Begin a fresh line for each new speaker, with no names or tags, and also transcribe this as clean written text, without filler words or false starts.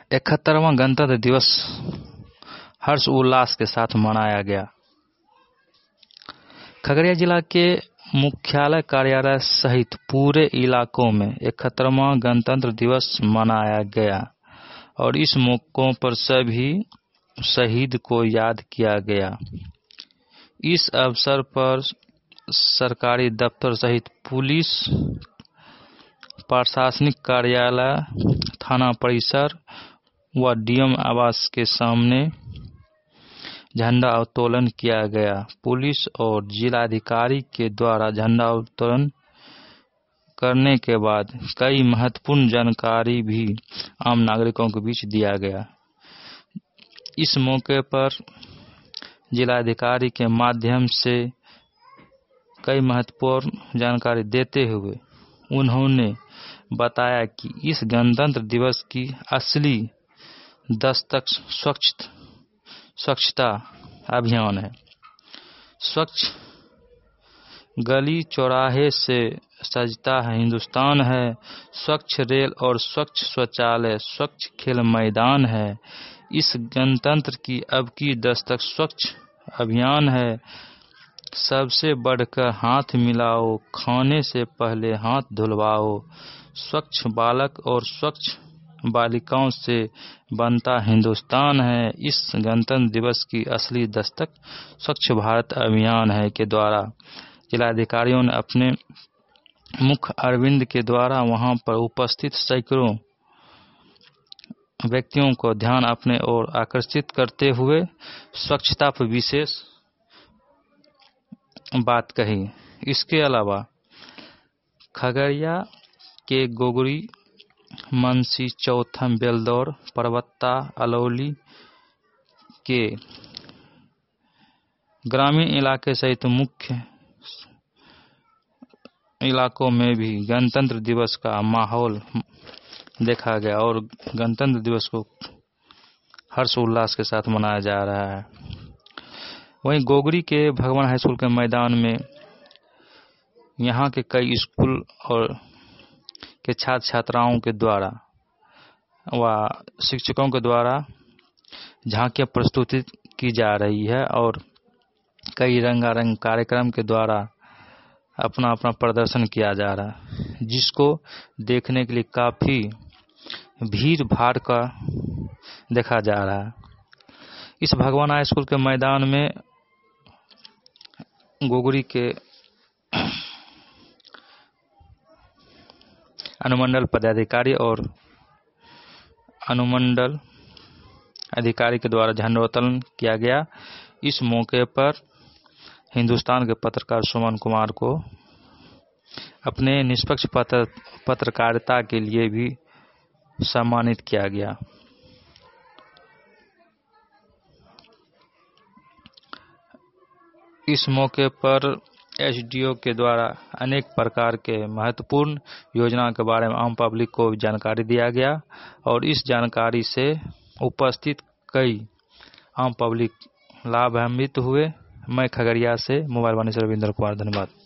71वां गणतंत्र दिवस हर्ष उल्लास के साथ मनाया गया। खगड़िया जिला के मुख्यालय कार्यालय सहित पूरे इलाकों में 71वां गणतंत्र दिवस मनाया गया और इस मौकों पर सभी शहीद को याद किया गया। इस अवसर पर सरकारी दफ्तर सहित पुलिस, प्रशासनिक कार्यालय, थाना परिसर व डीएम आवास के सामने झंडा उत्तोलन किया गया। पुलिस और जिलाधिकारी के द्वारा झंडा उत्तोलन करने के बाद कई महत्वपूर्ण जानकारी भी आम नागरिकों के बीच दिया गया। इस मौके पर जिलाधिकारी के माध्यम से कई महत्वपूर्ण जानकारी देते हुए उन्होंने बताया कि इस गणतंत्र दिवस की असली दस्तक स्वच्छता अभियान है। स्वच्छ गली चौराहे से सजता है हिंदुस्तान है, स्वच्छ रेल और स्वच्छ शौचालय, स्वच्छ खेल मैदान है। इस गणतंत्र की अब की दस्तक स्वच्छ अभियान है। सबसे बढ़कर हाथ मिलाओ, खाने से पहले हाथ धुलवाओ। स्वच्छ बालक और स्वच्छ बालिकाओं से बनता हिंदुस्तान है। इस गणतंत्र दिवस की असली दस्तक स्वच्छ भारत अभियान है के द्वारा जिलाधिकारियों ने अपने मुख्य अरविंद के द्वारा वहां पर उपस्थित सैकड़ों व्यक्तियों को ध्यान अपने ओर आकर्षित करते हुए स्वच्छता पर विशेष बात कही। इसके अलावा खगड़िया के गोगरी, मनसी, चौथम, बेलदौर, परबत्ता, अलौली के ग्रामीण इलाके सहित मुख्य इलाकों में भी गणतंत्र दिवस का माहौल देखा गया और गणतंत्र दिवस को हर्ष उल्लास के साथ मनाया जा रहा है। वहीं गोगरी के भगवान हाई स्कूल के मैदान में यहाँ के कई स्कूल और के छात्र छात्राओं के द्वारा व शिक्षकों के द्वारा झांकियां प्रस्तुत की जा रही है और कई रंगारंग कार्यक्रम के द्वारा अपना अपना प्रदर्शन किया जा रहा है, जिसको देखने के लिए काफी भीड़ भाड़ का देखा जा रहा है। इस भगवान हाई स्कूल के मैदान में गोगरी के अनुमंडल पदाधिकारी और अनुमंडल अधिकारी के द्वारा झंडोत्तोलन किया गया। इस मौके पर हिंदुस्तान के पत्रकार सुमन कुमार को अपने निष्पक्ष पत्रकारिता के लिए भी सम्मानित किया गया। इस मौके पर एसडीओ के द्वारा अनेक प्रकार के महत्वपूर्ण योजना के बारे में आम पब्लिक को जानकारी दिया गया और इस जानकारी से उपस्थित कई आम पब्लिक लाभान्वित हुए। मैं खगड़िया से मोबाइल वाणी से रविंद्र कुमार, धन्यवाद।